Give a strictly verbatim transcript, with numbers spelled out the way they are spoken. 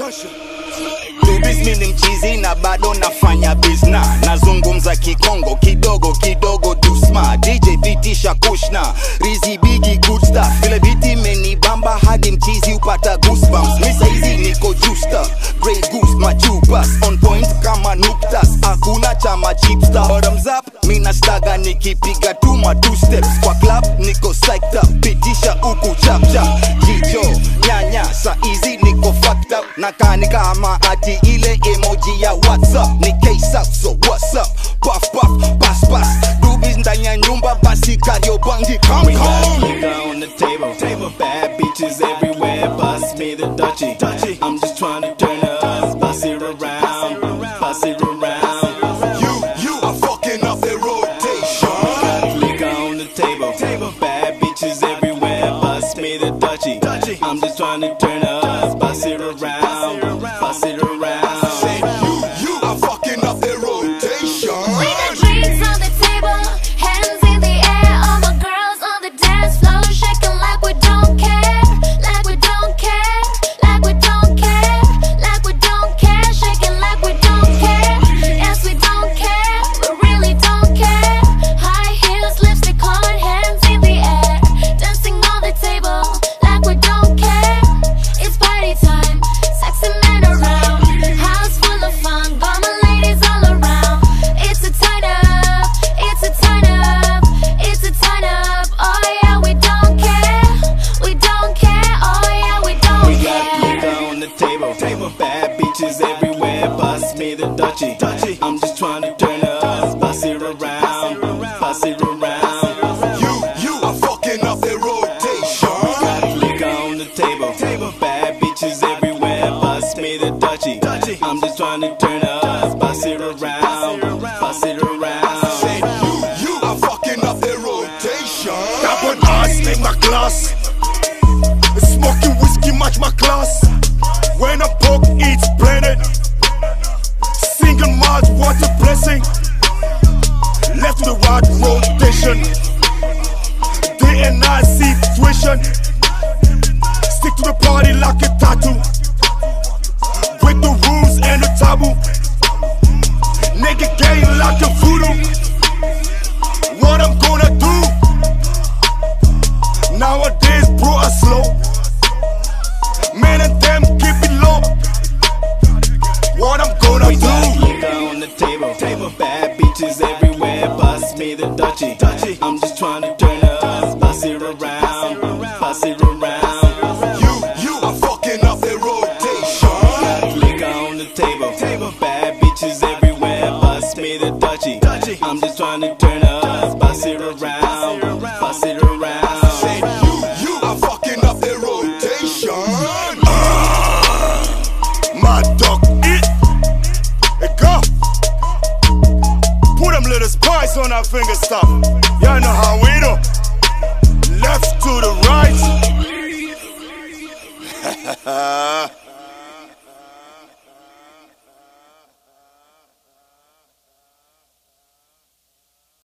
Dubis mimi mchizi na bado nafanya bizna. Nazungumza kikongo kidogo kidogo dusma. D J pitisha kushna Rizi bigi good stuff. Vile biti menibamba hadi mchizi upata goosebumps. Misa hizi niko justa Grey Goose machupas on point kama nuktas. Hakuna chama chipsta bottoms up. Mina staga nikipiga tuma two steps. Kwa club niko psyched up. Pitisha uku chap chap. Jicho nyanya sa easy niko fucked up. Nakani kama ati ile emoji ya WhatsApp. Ni case up so what's up. Puff puff pass pass. Dubis ndani ya nyumba basi kario bangi come come. Liquor on the table, table. Bad bitches everywhere, bust me the Dutchie. Dutchie. I'm just trying to turn up, bust it around, bust it around. You, you are fucking up the rotation. Liquor on the table, table. Bad bitches everywhere, bust me the Dutchie. Dutchie. I'm just trying to turn up, bust it around, bust it around. Say you, you are fucking up the rotation. We got drinks on the table, hands in the air. All my girls on the dance floor, shaking like we don't care, like we don't care, like we don't care, like we don't care, shaking like we don't care. Yes, we don't care, we really don't care. High heels, lipstick on, hands in the air, dancing on the table like we don't care. It's party time, sexy men around, house full of fun, got my ladies all around. It's a turn up, it's a turn up, it's a turn up. Oh yeah, we don't care, we don't care. Oh yeah, we don't We got care. liquor on the table, table. Bad bitches everywhere, bust me the Dutchie. Dutchie. I'm just trying to turn up, bust it around, bust it around. You, you are fucking up the rotation. Got liquor on the table, table. Bad bitches everywhere, bust me the Dutchie. Dutchie. I'm just trying to turn up, bust it around, bust it around. Say you, you are fucking up the rotation. Tap on ice, make my glass. Smoking whiskey match my class. When I poke, it's blended. Single malt, what a blessing. Left to the right rotation. Day and night situation. Stick to the party like a tattoo. With the rules and the taboo. Nigga game like a voodoo. What I'm gonna do? Nowadays, bro, I slow. Man and them keep it low. What I'm gonna We got do? liquor on the table, table. Bad bitches everywhere, bust me the Dutchie. Dutchie. I'm just trying to turn up, bust it around, bust it around. You, you are fucking up the rotation. Got liquor on the table, table. Bad